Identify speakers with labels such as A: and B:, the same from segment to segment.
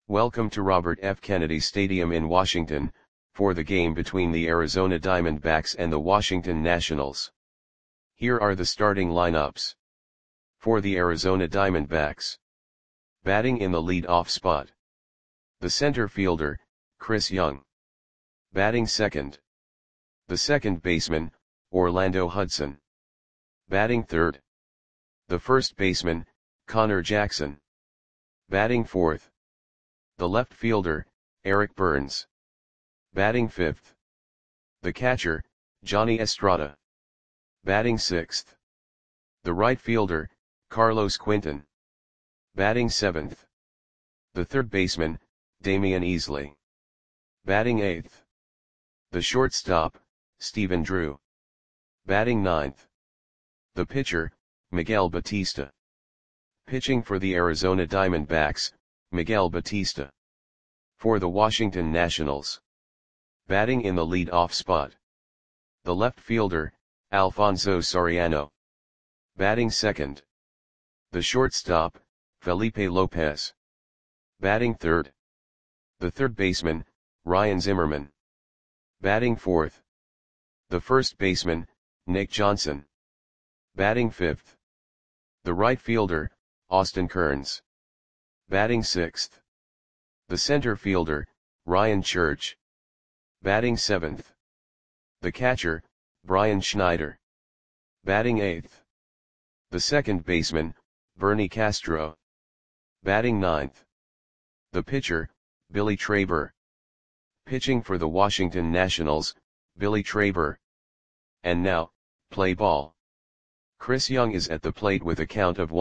A: Welcome to Robert F. Kennedy Stadium in Washington, for the game between the Arizona Diamondbacks and the Washington Nationals. Here are the starting lineups. For the Arizona Diamondbacks. Batting in the lead-off spot. The center fielder, Chris Young. Batting second. The second baseman, Orlando Hudson. Batting third. The first baseman, Connor Jackson. Batting fourth. The left fielder, Eric Burns. Batting fifth. The catcher, Johnny Estrada. Batting sixth. The right fielder, Carlos Quentin. Batting seventh. The third baseman, Damian Easley. Batting eighth. The shortstop, Stephen Drew. Batting ninth. The pitcher, Miguel Batista. Pitching for the Arizona Diamondbacks, Miguel Batista. For the Washington Nationals. Batting in the lead-off spot. The left fielder, Alfonso Soriano. Batting second. The shortstop, Felipe Lopez. Batting third. The third baseman, Ryan Zimmerman. Batting fourth. The first baseman, Nick Johnson. Batting fifth. The right fielder, Austin Kearns. Batting sixth. The center fielder, Ryan Church. Batting seventh. The catcher, Brian Schneider. Batting eighth. The second baseman, Bernie Castro. Batting ninth. The pitcher, Billy Traber. Pitching for the Washington Nationals, Billy Traber. And now, play ball. Chris Young is at the plate with a count of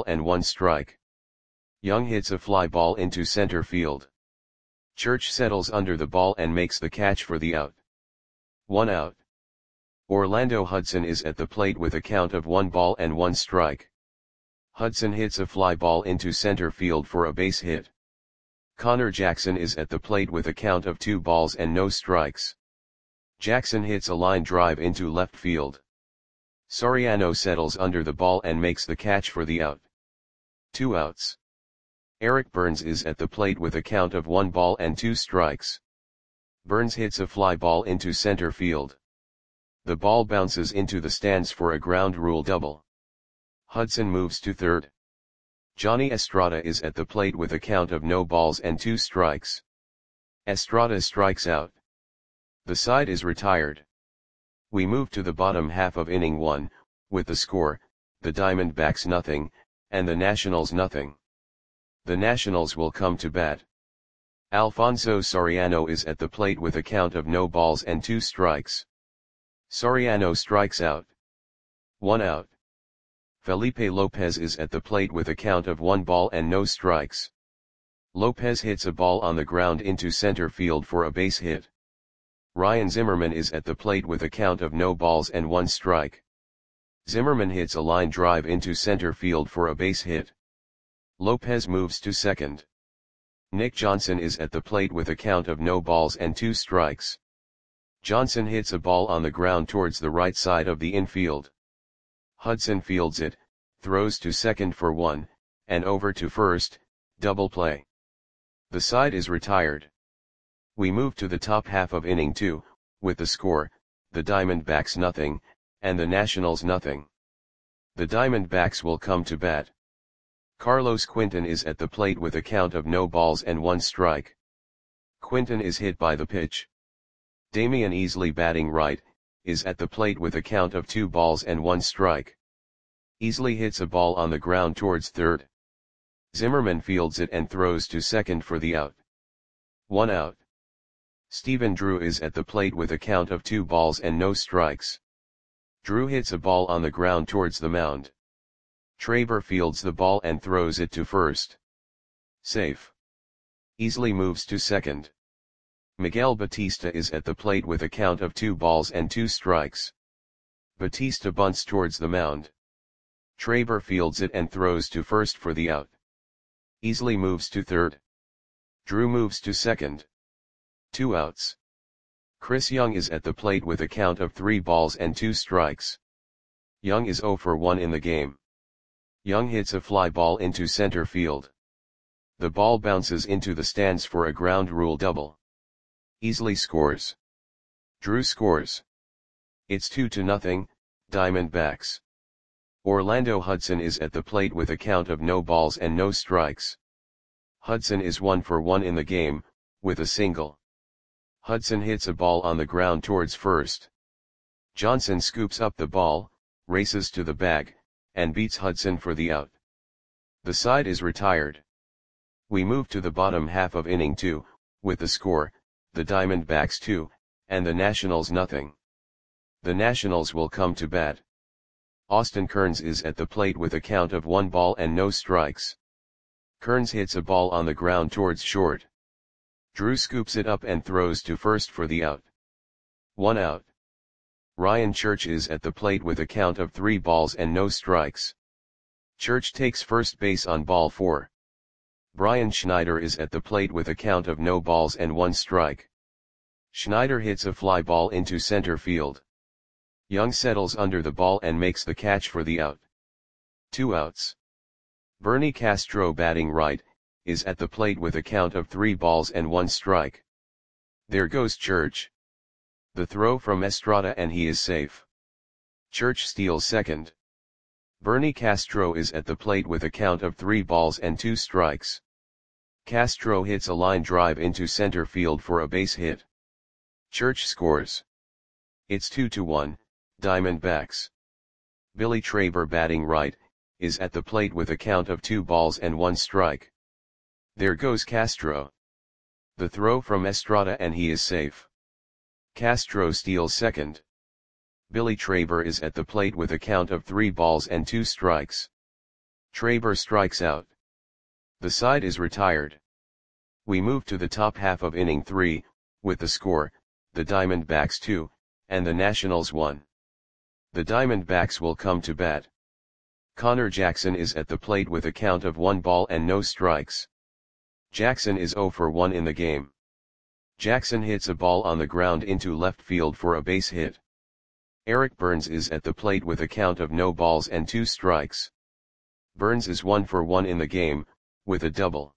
A: 1-1 Young hits a fly ball into center field. Church settles under the ball and makes the catch for the out. 1 out. Orlando Hudson is at the plate with a count of 1-1. Hudson hits a fly ball into center field for a base hit. Connor Jackson is at the plate with a count of 2-0. Jackson hits a line drive into left field. Soriano settles under the ball and makes the catch for the out. 2 outs. Eric Burns is at the plate with a count of 1-2. Burns hits a fly ball into center field. The ball bounces into the stands for a ground rule double. Hudson moves to third. Johnny Estrada is at the plate with a count of 0-2. Estrada strikes out. The side is retired. We move to the bottom half of inning 1, with the score, the Diamondbacks 0, and the Nationals 0. The Nationals will come to bat. Alfonso Soriano is at the plate with a count of 0-2. Soriano strikes out. 1 out. Felipe Lopez is at the plate with a count of 1-0. Lopez hits a ball on the ground into center field for a base hit. Ryan Zimmerman is at the plate with a count of 0-1. Zimmerman hits a line drive into center field for a base hit. Lopez moves to second. Nick Johnson is at the plate with a count of 0-2. Johnson hits a ball on the ground towards the right side of the infield. Hudson fields it, throws to second for 1, and over to first, double play. The side is retired. We move to the top half of inning 2, with the score, the Diamondbacks 0, and the Nationals 0. The Diamondbacks will come to bat. Carlos Quentin is at the plate with a count of 0-1. Quentin is hit by the pitch. Damian Easley, batting right, is at the plate with a count of 2-1. Easley hits a ball on the ground towards third. Zimmerman fields it and throws to second for the out. 1 out. Stephen Drew is at the plate with a count of 2-0. Drew hits a ball on the ground towards the mound. Traber fields the ball and throws it to first. Safe. Easley moves to second. Miguel Batista is at the plate with a count of 2-2. Batista bunts towards the mound. Traber fields it and throws to first for the out. Easley moves to third. Drew moves to second. 2 outs. Chris Young is at the plate with a count of 3-2. Young is 0 for 1 in the game. Young hits a fly ball into center field. The ball bounces into the stands for a ground rule double. Easily scores. Drew scores. It's 2-0, Diamondbacks. Orlando Hudson is at the plate with a count of no balls and no strikes. Hudson is 1 for 1 in the game, with a single. Hudson hits a ball on the ground towards first. Johnson scoops up the ball, races to the bag, and beats Hudson for the out. The side is retired. We move to the bottom half of inning 2, with the score, the Diamondbacks 2, and the Nationals nothing. The Nationals will come to bat. Austin Kearns is at the plate with a count of 1 ball and no strikes. Kearns hits a ball on the ground towards short. Drew scoops it up and throws to first for the out. 1 out. Ryan Church is at the plate with a count of 3 balls and no strikes. Church takes first base on ball 4. Brian Schneider is at the plate with a count of no balls and 1 strike. Schneider hits a fly ball into center field. Young settles under the ball and makes the catch for the out. 2 outs. Bernie Castro, batting right, is at the plate with a count of 3 balls and 1 strike. There goes Church. The throw from Estrada and he is safe. Church steals second. Bernie Castro is at the plate with a count of 3 balls and 2 strikes. Castro hits a line drive into center field for a base hit. Church scores. It's 2-1, Diamondbacks. Billy Traber, batting right, is at the plate with a count of 2 balls and 1 strike. There goes Castro. The throw from Estrada and he is safe. Castro steals second. Billy Traber is at the plate with a count of 3 balls and 2 strikes. Traber strikes out. The side is retired. We move to the top half of inning 3, with the score, the Diamondbacks 2, and the Nationals 1. The Diamondbacks will come to bat. Connor Jackson is at the plate with a count of 1 ball and no strikes. Jackson is 0 for 1 in the game. Jackson hits a ball on the ground into left field for a base hit. Eric Burns is at the plate with a count of no balls and 2 strikes. Burns is 1 for 1 in the game, with a double.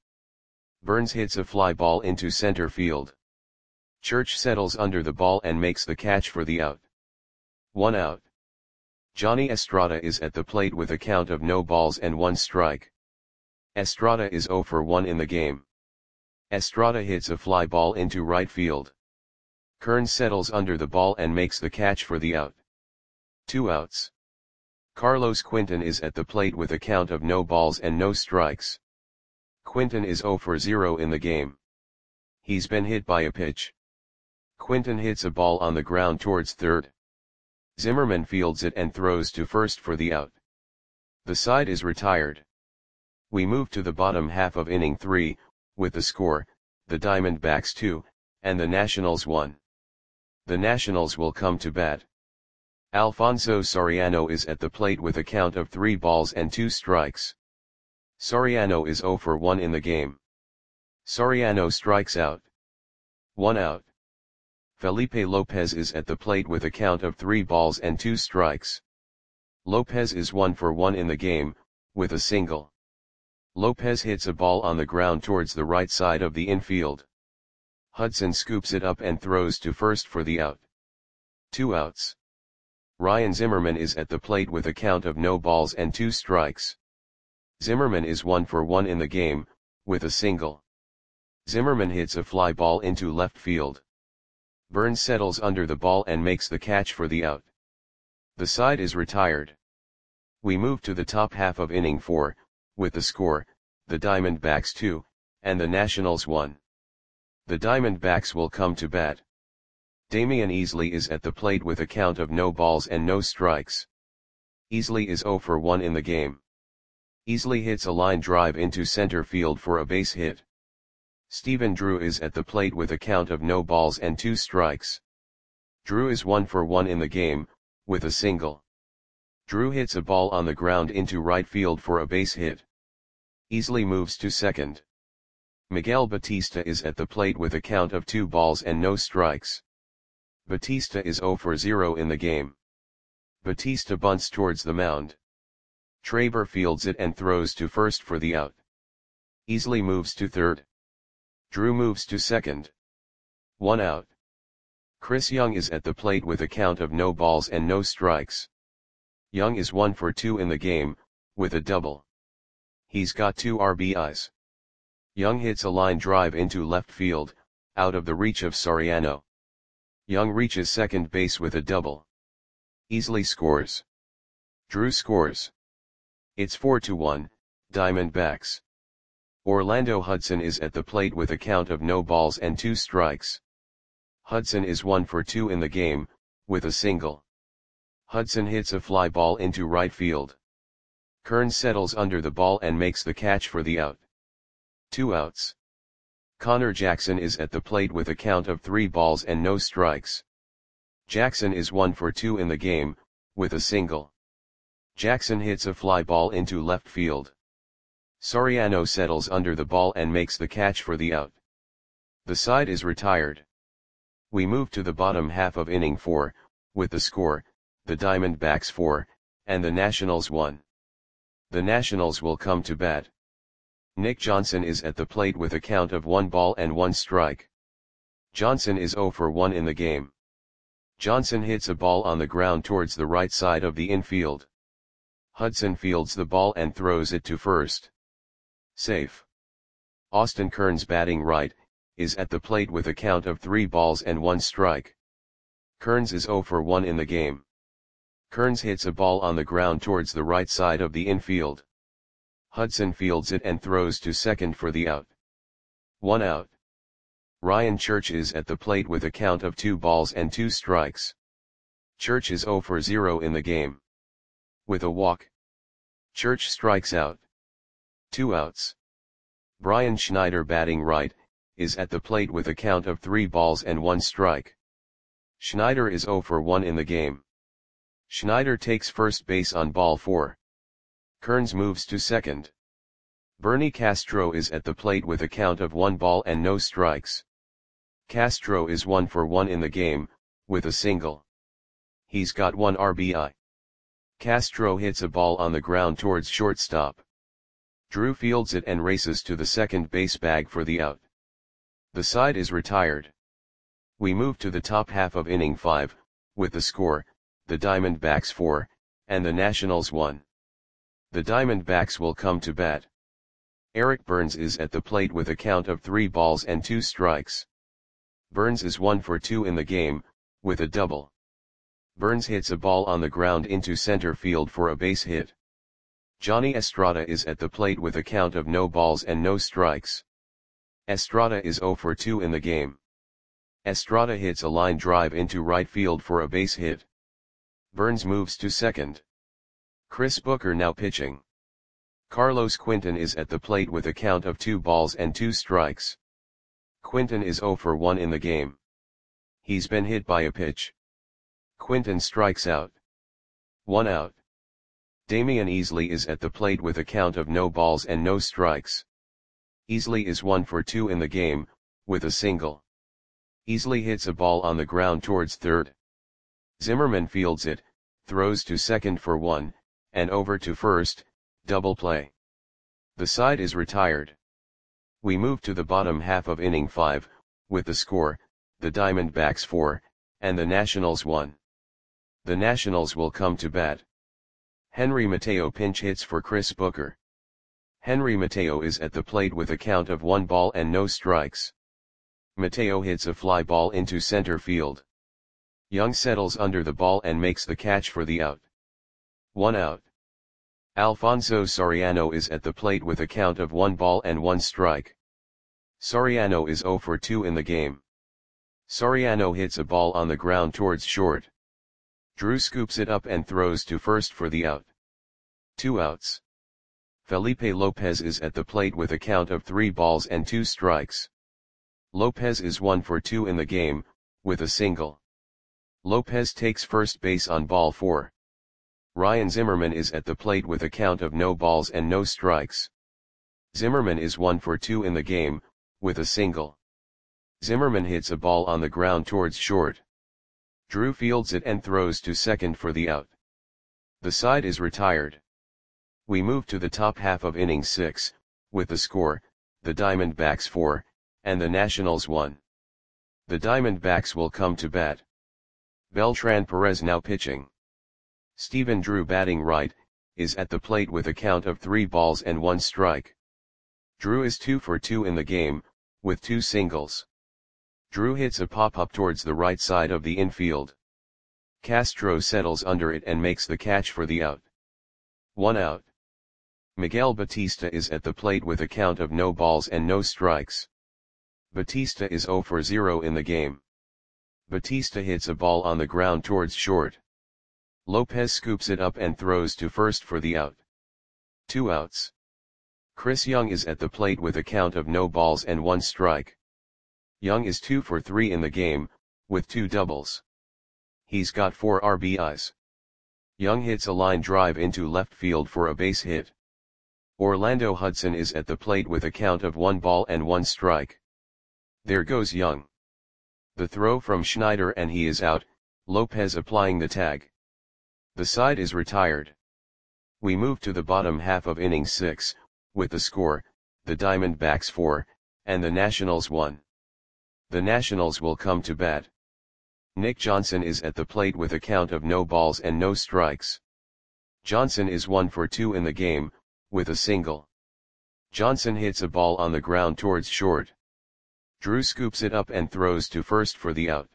A: Burns hits a fly ball into center field. Church settles under the ball and makes the catch for the out. 1 out. Johnny Estrada is at the plate with a count of no balls and 1 strike. Estrada is 0 for 1 in the game. Estrada hits a fly ball into right field. Kearns settles under the ball and makes the catch for the out. 2 outs. Carlos Quinton is at the plate with a count of no balls and no strikes. Quinton is 0 for 0 in the game. He's been hit by a pitch. Quinton hits a ball on the ground towards third. Zimmerman fields it and throws to first for the out. The side is retired. We move to the bottom half of inning 3, with the score, the Diamondbacks 2, and the Nationals 1. The Nationals will come to bat. Alfonso Soriano is at the plate with a count of 3 balls and 2 strikes. Soriano is 0 for 1 in the game. Soriano strikes out. 1 out. Felipe Lopez is at the plate with a count of 3 balls and 2 strikes. Lopez is 1 for 1 in the game, with a single. Lopez hits a ball on the ground towards the right side of the infield. Hudson scoops it up and throws to first for the out. 2 outs. Ryan Zimmerman is at the plate with a count of no balls and 2 strikes. Zimmerman is 1 for 1 in the game, with a single. Zimmerman hits a fly ball into left field. Burns settles under the ball and makes the catch for the out. The side is retired. We move to the top half of inning 4, with the score, the Diamondbacks 2, and the Nationals 1. The Diamondbacks will come to bat. Damian Easley is at the plate with a count of no balls and no strikes. Easley is 0 for 1 in the game. Easley hits a line drive into center field for a base hit. Stephen Drew is at the plate with a count of no balls and 2 strikes. Drew is 1 for 1 in the game, with a single. Drew hits a ball on the ground into right field for a base hit. Easley moves to second. Miguel Batista is at the plate with a count of 2 balls and no strikes. Batista is 0 for 0 in the game. Batista bunts towards the mound. Traber fields it and throws to first for the out. Easley moves to third. Drew moves to second. 1 out. Chris Young is at the plate with a count of no balls and no strikes. Young is 1 for 2 in the game, with a double. He's got 2 RBIs. Young hits a line drive into left field, out of the reach of Soriano. Young reaches second base with a double. Easley scores. Drew scores. It's 4-1, Diamondbacks. Orlando Hudson is at the plate with a count of no balls and 2 strikes. Hudson is 1 for 2 in the game, with a single. Hudson hits a fly ball into right field. Kearns settles under the ball and makes the catch for the out. 2 outs. Connor Jackson is at the plate with a count of 3 balls and no strikes. Jackson is 1 for 2 in the game, with a single. Jackson hits a fly ball into left field. Soriano settles under the ball and makes the catch for the out. The side is retired. We move to the bottom half of inning 4, with the score, the Diamondbacks 4, and the Nationals 1. The Nationals will come to bat. Nick Johnson is at the plate with a count of 1 ball and 1 strike. Johnson is 0 for 1 in the game. Johnson hits a ball on the ground towards the right side of the infield. Hudson fields the ball and throws it to first. Safe. Austin Kearns, batting right, is at the plate with a count of 3 balls and 1 strike. Kearns is 0 for 1 in the game. Kearns hits a ball on the ground towards the right side of the infield. Hudson fields it and throws to second for the out. 1 out. Ryan Church is at the plate with a count of 2 balls and 2 strikes. Church is 0 for 0 in the game. With a walk, Church strikes out. 2 outs. Brian Schneider, batting right, is at the plate with a count of 3 balls and 1 strike. Schneider is 0 for 1 in the game. Schneider takes first base on ball 4. Kearns moves to second. Bernie Castro is at the plate with a count of 1 ball and no strikes. Castro is 1 for 1 in the game, with a single. He's got 1 RBI. Castro hits a ball on the ground towards shortstop. Drew fields it and races to the second base bag for the out. The side is retired. We move to the top half of inning 5, with the score, the Diamondbacks 4, and the Nationals 1. The Diamondbacks will come to bat. Eric Burns is at the plate with a count of 3 balls and 2 strikes. Burns is 1 for 2 in the game, with a double. Burns hits a ball on the ground into center field for a base hit. Johnny Estrada is at the plate with a count of no balls and no strikes. Estrada is 0 for 2 in the game. Estrada hits a line drive into right field for a base hit. Burns moves to second. Chris Booker now pitching. Carlos Quinton is at the plate with a count of 2 balls and 2 strikes. Quinton is 0 for 1 in the game. He's been hit by a pitch. Quinton strikes out. 1 out. Damian Easley is at the plate with a count of no balls and no strikes. Easley is 1 for 2 in the game, with a single. Easley hits a ball on the ground towards third. Zimmerman fields it, throws to second for 1, and over to first, double play. The side is retired. We move to the bottom half of inning 5, with the score, the Diamondbacks 4, and the Nationals 1. The Nationals will come to bat. Henry Mateo pinch hits for Chris Booker. Henry Mateo is at the plate with a count of 1 ball and no strikes. Mateo hits a fly ball into center field. Young settles under the ball and makes the catch for the out. 1 out. Alfonso Soriano is at the plate with a count of 1 ball and 1 strike. Soriano is 0 for 2 in the game. Soriano hits a ball on the ground towards short. Drew scoops it up and throws to first for the out. 2 outs. Felipe Lopez is at the plate with a count of 3 balls and 2 strikes. Lopez is 1 for 2 in the game, with a single. Lopez takes first base on ball 4. Ryan Zimmerman is at the plate with a count of no balls and no strikes. Zimmerman is 1 for 2 in the game, with a single. Zimmerman hits a ball on the ground towards short. Drew fields it and throws to second for the out. The side is retired. We move to the top half of inning 6, with the score, the Diamondbacks 4, and the Nationals 1. The Diamondbacks will come to bat. Beltran Perez now pitching. Stephen Drew batting right, is at the plate with a count of 3 balls and 1 strike. Drew is 2 for 2 in the game, with 2 singles. Drew hits a pop-up towards the right side of the infield. Castro settles under it and makes the catch for the out. 1 out. Miguel Batista is at the plate with a count of no balls and no strikes. Batista is 0 for 0 in the game. Batista hits a ball on the ground towards short. Lopez scoops it up and throws to first for the out. 2 outs. Chris Young is at the plate with a count of no balls and 1 strike. Young is 2 for 3 in the game, with 2 doubles. He's got 4 RBIs. Young hits a line drive into left field for a base hit. Orlando Hudson is at the plate with a count of 1 ball and 1 strike. There goes Young. The throw from Schneider and he is out, Lopez applying the tag. The side is retired. We move to the bottom half of inning 6, with the score, the Diamondbacks 4, and the Nationals 1. The Nationals will come to bat. Nick Johnson is at the plate with a count of no balls and no strikes. Johnson is 1 for 2 in the game, with a single. Johnson hits a ball on the ground towards short. Drew scoops it up and throws to first for the out.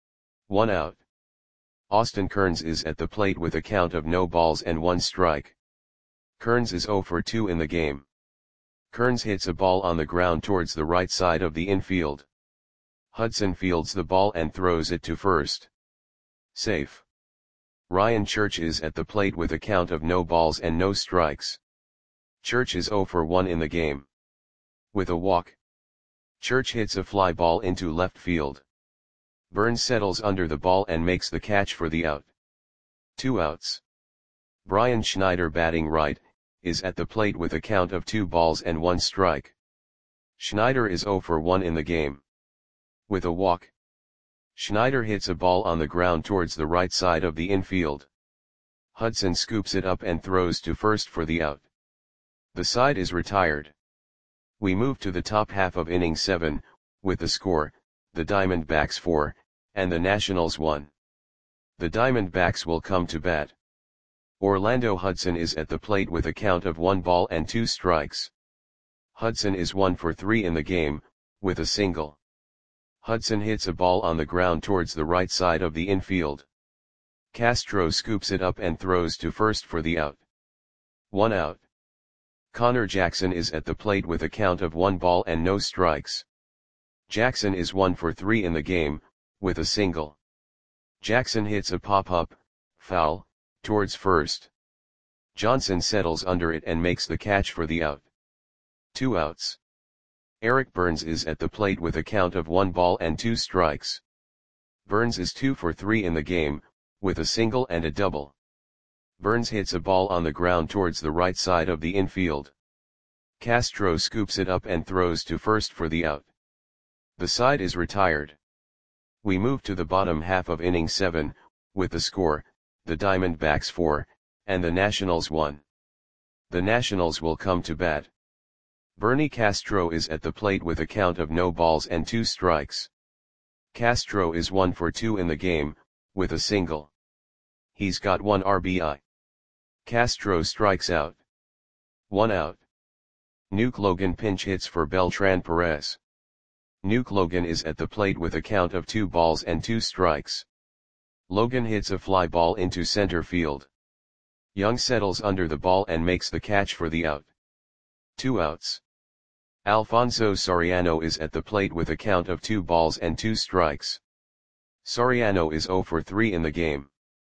A: 1 out. Austin Kearns is at the plate with a count of no balls and 1 strike. Kearns is 0 for 2 in the game. Kearns hits a ball on the ground towards the right side of the infield. Hudson fields the ball and throws it to first. Safe. Ryan Church is at the plate with a count of no balls and no strikes. Church is 0 for 1 in the game. With a walk. Church hits a fly ball into left field. Burns settles under the ball and makes the catch for the out. 2 outs. Brian Schneider batting right, is at the plate with a count of 2 balls and 1 strike. Schneider is 0 for 1 in the game. With a walk. Schneider hits a ball on the ground towards the right side of the infield. Hudson scoops it up and throws to first for the out. The side is retired. We move to the top half of inning 7, with the score, the Diamondbacks 4, and the Nationals 1. The Diamondbacks will come to bat. Orlando Hudson is at the plate with a count of 1 ball and 2 strikes. Hudson is 1 for 3 in the game, with a single. Hudson hits a ball on the ground towards the right side of the infield. Castro scoops it up and throws to first for the out. 1 out. Connor Jackson is at the plate with a count of 1 ball and no strikes. Jackson is 1 for 3 in the game, with a single. Jackson hits a pop-up, foul, towards first. Johnson settles under it and makes the catch for the out. 2 outs. Eric Burns is at the plate with a count of 1 ball and 2 strikes. Burns is 2 for 3 in the game, with a single and a double. Burns hits a ball on the ground towards the right side of the infield. Castro scoops it up and throws to first for the out. The side is retired. We move to the bottom half of inning 7, with the score, the Diamondbacks 4, and the Nationals 1. The Nationals will come to bat. Bernie Castro is at the plate with a count of no balls and 2 strikes. Castro is 1 for 2 in the game, with a single. He's got 1 RBI. Castro strikes out. 1 out. Nuke Logan pinch hits for Beltran Perez. Nuke Logan is at the plate with a count of 2 balls and 2 strikes. Logan hits a fly ball into center field. Young settles under the ball and makes the catch for the out. 2 outs. Alfonso Soriano is at the plate with a count of 2 balls and 2 strikes. Soriano is 0 for 3 in the game.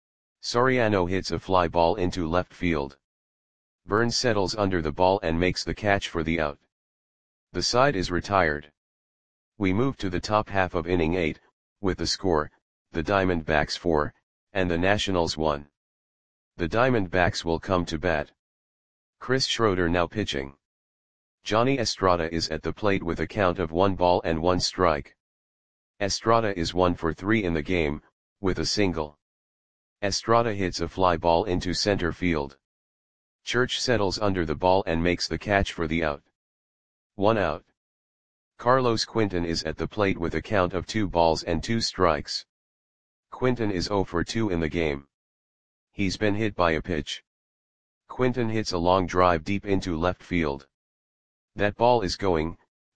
A: Soriano hits a fly ball into left field. Burns settles under the ball and makes the catch for the out. The side is retired. We move to the top half of inning 8, with the score, the Diamondbacks 4, and the Nationals 1. The Diamondbacks will come to bat. Chris Schroeder now pitching. Johnny Estrada is at the plate with a count of 1 ball and 1 strike. Estrada is 1 for 3 in the game, with a single. Estrada hits a fly ball into center field. Church settles under the ball and makes the catch for the out. 1 out. Carlos Quinton is at the plate with a count of 2 balls and 2 strikes. Quinton is 0 for 2 in the game. He's been hit by a pitch. Quinton hits a long drive deep into left field. That ball is going,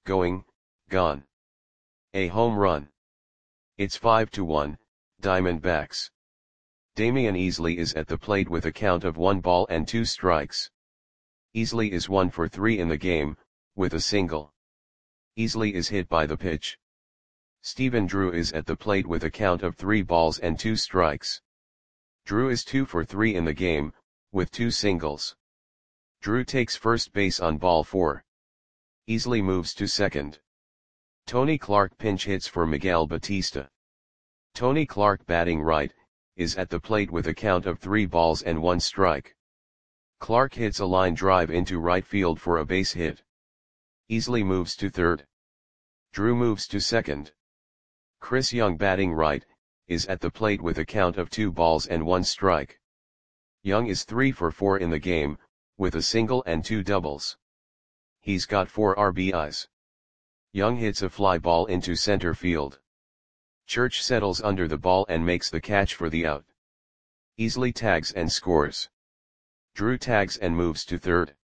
A: gone. A home run. It's 5-1, Diamondbacks. Damian Easley is at the plate with a count of 1 ball and 2 strikes. Easley is 1 for 3 in the game, with a single. Easley is hit by the pitch. Stephen Drew is at the plate with a count of 3 balls and 2 strikes. Drew is 2 for 3 in the game, with 2 singles. Drew takes first base on ball 4. Easley moves to second. Tony Clark pinch hits for Miguel Batista. Tony Clark, batting right, is at the plate with a count of 3 balls and 1 strike. Clark hits a line drive into right field for a base hit. Easley moves to third. Drew moves to second. Chris Young, batting right, is at the plate with a count of 2 balls and 1 strike. Young is 3 for 4 in the game, with a single and 2 doubles. He's got 4 RBIs. Young hits a fly ball into center field. Church settles under the ball and makes the catch for the out. Easley tags and scores. Drew tags and moves to third.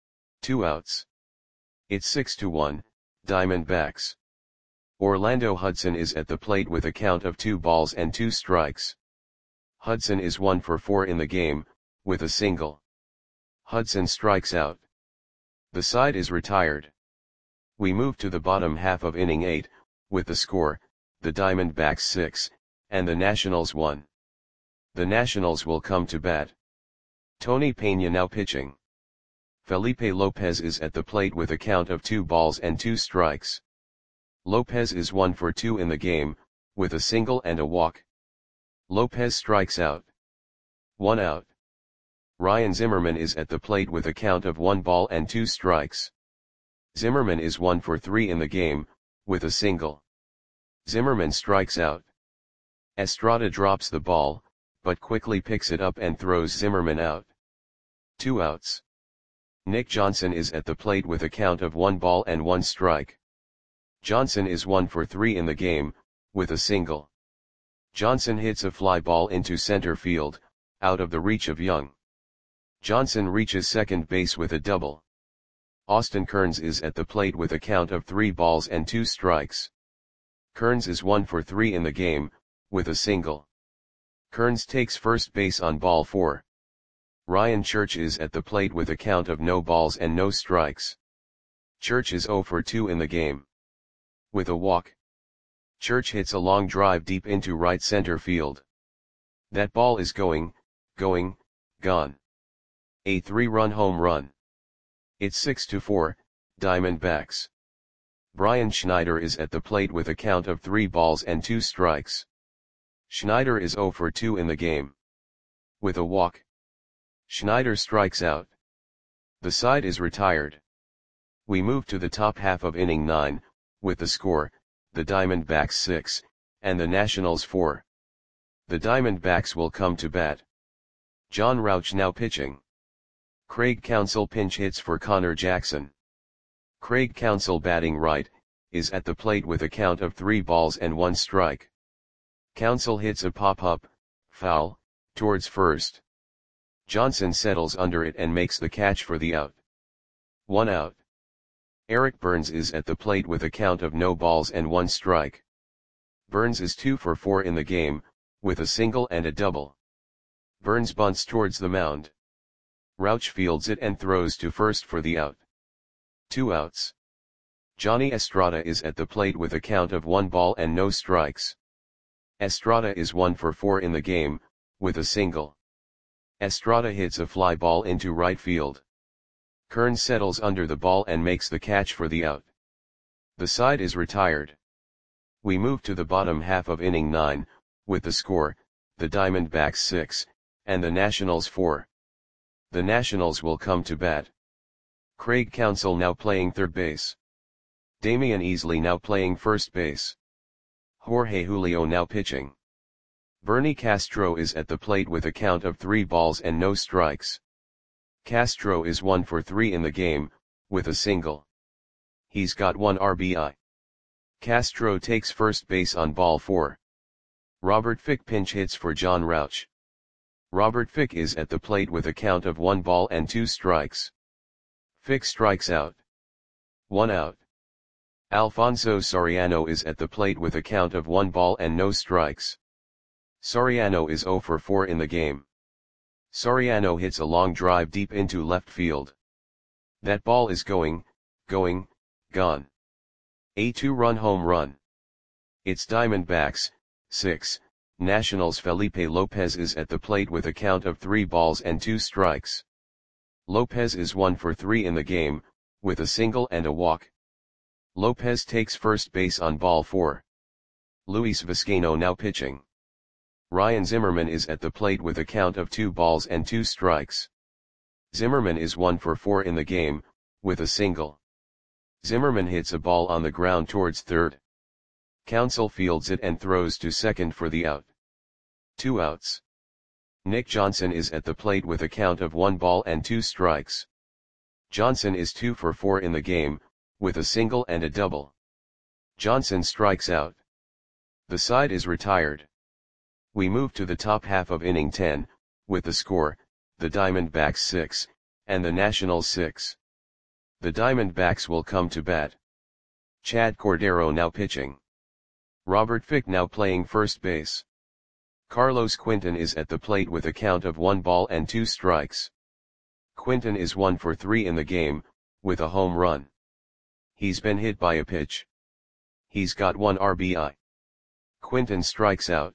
A: 2 outs. It's 6-1, Diamondbacks. Orlando Hudson is at the plate with a count of 2 balls and 2 strikes. Hudson is 1 for 4 in the game, with a single. Hudson strikes out. The side is retired. We move to the bottom half of inning 8, with the score, the Diamondbacks 6, and the Nationals 1. The Nationals will come to bat. Tony Peña now pitching. Felipe Lopez is at the plate with a count of 2 balls and 2 strikes. Lopez is 1 for 2 in the game, with a single and a walk. Lopez strikes out. 1 out. Ryan Zimmerman is at the plate with a count of 1 ball and 2 strikes. Zimmerman is 1 for 3 in the game, with a single. Zimmerman strikes out. Estrada drops the ball, but quickly picks it up and throws Zimmerman out. 2 outs. Nick Johnson is at the plate with a count of 1 ball and 1 strike. Johnson is 1 for 3 in the game, with a single. Johnson hits a fly ball into center field, out of the reach of Young. Johnson reaches second base with a double. Austin Kearns is at the plate with a count of 3 balls and 2 strikes. Kearns is 1 for 3 in the game, with a single. Kearns takes first base on ball 4. Ryan Church is at the plate with a count of no balls and no strikes. Church is 0 for 2 in the game. With a walk. Church hits a long drive deep into right center field. That ball is going, gone. A 3-run home run. It's 6-4, Diamondbacks. Brian Schneider is at the plate with a count of 3 balls and 2 strikes. Schneider is 0 for 2 in the game. With a walk. Schneider strikes out. The side is retired. We move to the top half of inning 9, with the score, the Diamondbacks 6, and the Nationals 4. The Diamondbacks will come to bat. John Rauch now pitching. Craig Counsell pinch hits for Connor Jackson. Craig Counsell, batting right, is at the plate with a count of 3 balls and 1 strike. Counsell hits a pop-up, foul, towards first. Johnson settles under it and makes the catch for the out. 1 out. Eric Burns is at the plate with a count of no balls and 1 strike. Burns is 2 for 4 in the game, with a single and a double. Burns bunts towards the mound. Rauch fields it and throws to first for the out. 2 outs. Johnny Estrada is at the plate with a count of 1 ball and no strikes. Estrada is 1 for 4 in the game, with a single. Estrada hits a fly ball into right field. Kearns settles under the ball and makes the catch for the out. The side is retired. We move to the bottom half of inning 9, with the score, the Diamondbacks 6, and the Nationals 4. The Nationals will come to bat. Craig Counsell now playing third base. Damian Easley now playing first base. Jorge Julio now pitching. Bernie Castro is at the plate with a count of 3 balls and no strikes. Castro is 1 for 3 in the game, with a single. He's got 1 RBI. Castro takes first base on ball 4. Robert Fick pinch hits for John Rauch. Robert Fick is at the plate with a count of 1 ball and 2 strikes. Fick strikes out. 1 out. Alfonso Soriano is at the plate with a count of 1 ball and no strikes. Soriano is 0 for 4 in the game. Soriano hits a long drive deep into left field. That ball is gone. A 2-run home run. It's Diamondbacks, 6, Nationals. Felipe Lopez is at the plate with a count of 3 balls and 2 strikes. Lopez is 1 for 3 in the game, with a single and a walk. Lopez takes first base on ball 4. Luis Vizcaino now pitching. Ryan Zimmerman is at the plate with a count of 2 balls and 2 strikes. Zimmerman is 1 for 4 in the game, with a single. Zimmerman hits a ball on the ground towards third. Counsell fields it and throws to second for the out. 2 outs. Nick Johnson is at the plate with a count of 1 ball and 2 strikes. Johnson is 2 for 4 in the game, with a single and a double. Johnson strikes out. The side is retired. We move to the top half of inning 10, with the score, the Diamondbacks 6, and the Nationals 6. The Diamondbacks will come to bat. Chad Cordero now pitching. Robert Fick now playing first base. Carlos Quinton is at the plate with a count of 1 ball and 2 strikes. Quinton is 1 for 3 in the game, with a home run. He's been hit by a pitch. He's got 1 RBI. Quinton strikes out.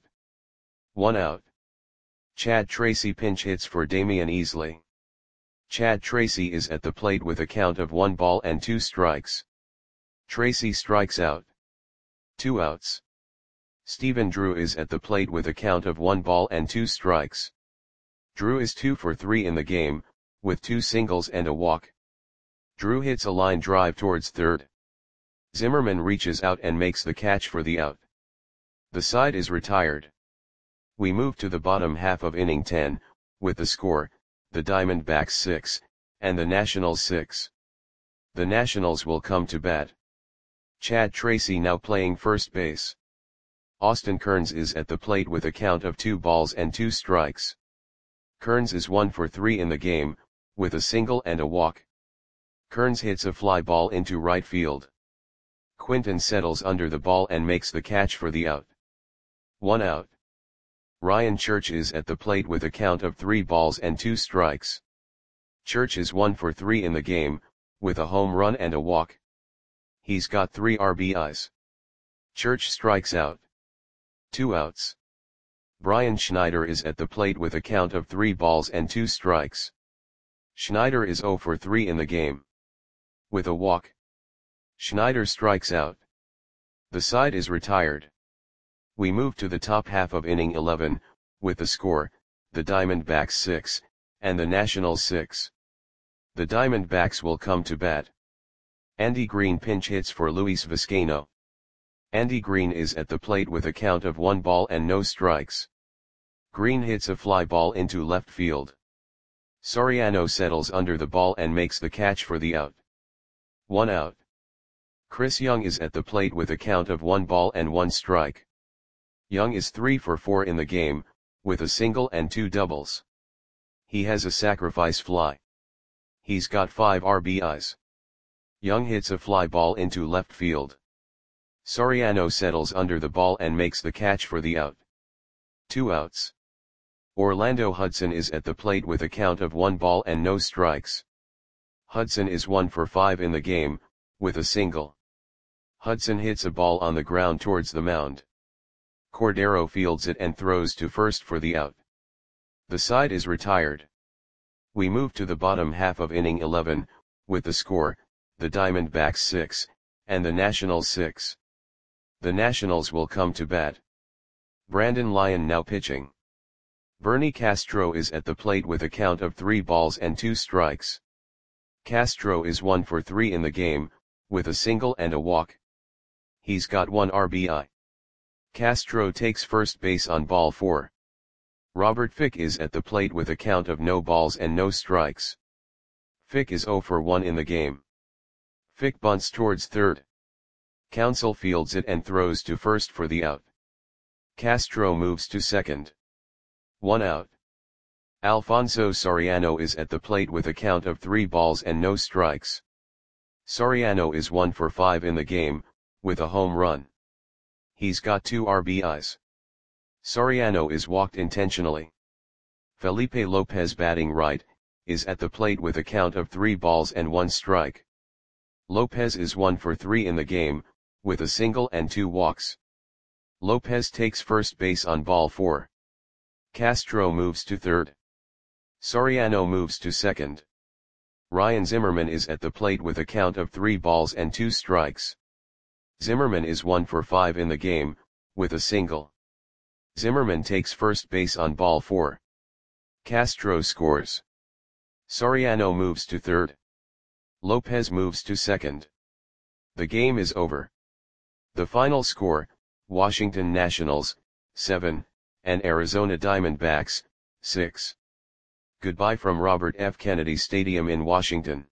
A: 1 out. Chad Tracy pinch hits for Damian Easley. Chad Tracy is at the plate with a count of 1 ball and 2 strikes. Tracy strikes out. 2 outs. Stephen Drew is at the plate with a count of 1 ball and 2 strikes. Drew is 2 for 3 in the game, with 2 singles and a walk. Drew hits a line drive towards third. Zimmerman reaches out and makes the catch for the out. The side is retired. We move to the bottom half of inning 10, with the score, the Diamondbacks 6, and the Nationals 6. The Nationals will come to bat. Chad Tracy now playing first base. Austin Kearns is at the plate with a count of 2 balls and 2 strikes. Kearns is 1 for 3 in the game, with a single and a walk. Kearns hits a fly ball into right field. Quinton settles under the ball and makes the catch for the out. 1 out. Ryan Church is at the plate with a count of 3 balls and 2 strikes. Church is 1 for 3 in the game, with a home run and a walk. He's got 3 RBIs. Church strikes out. 2 outs. Brian Schneider is at the plate with a count of 3 balls and 2 strikes. Schneider is 0 for 3 in the game. With a walk. Schneider strikes out. The side is retired. We move to the top half of inning 11, with the score, the Diamondbacks 6, and the Nationals 6. The Diamondbacks will come to bat. Andy Green pinch hits for Luis Vizcaino. Andy Green is at the plate with a count of 1 ball and no strikes. Green hits a fly ball into left field. Soriano settles under the ball and makes the catch for the out. 1 out. Chris Young is at the plate with a count of 1 ball and 1 strike. Young is 3 for 4 in the game, with a single and 2 doubles. He has a sacrifice fly. He's got 5 RBIs. Young hits a fly ball into left field. Soriano settles under the ball and makes the catch for the out. 2 outs. Orlando Hudson is at the plate with a count of 1 ball and no strikes. Hudson is 1 for 5 in the game, with a single. Hudson hits a ball on the ground towards the mound. Cordero fields it and throws to first for the out. The side is retired. We move to the bottom half of inning 11, with the score, the Diamondbacks 6, and the Nationals 6. The Nationals will come to bat. Brandon Lyon now pitching. Bernie Castro is at the plate with a count of 3 balls and 2 strikes. Castro is 1 for 3 in the game, with a single and a walk. He's got 1 RBI. Castro takes first base on ball 4. Robert Fick is at the plate with a count of no balls and no strikes. Fick is 0 for 1 in the game. Fick bunts towards third. Council fields it and throws to first for the out. Castro moves to second. 1 out. Alfonso Soriano is at the plate with a count of 3 balls and no strikes. Soriano is 1 for 5 in the game, with a home run. He's got 2 RBIs. Soriano is walked intentionally. Felipe Lopez, batting right, is at the plate with a count of 3 balls and 1 strike. Lopez is 1 for 3 in the game, with a single and 2 walks. Lopez takes first base on ball 4. Castro moves to third. Soriano moves to second. Ryan Zimmerman is at the plate with a count of 3 balls and 2 strikes. Zimmerman is 1 for 5 in the game, with a single. Zimmerman takes first base on ball 4. Castro scores. Soriano moves to third. Lopez moves to second. The game is over. The final score, Washington Nationals, 7, and Arizona Diamondbacks, 6. Goodbye from Robert F. Kennedy Stadium in Washington.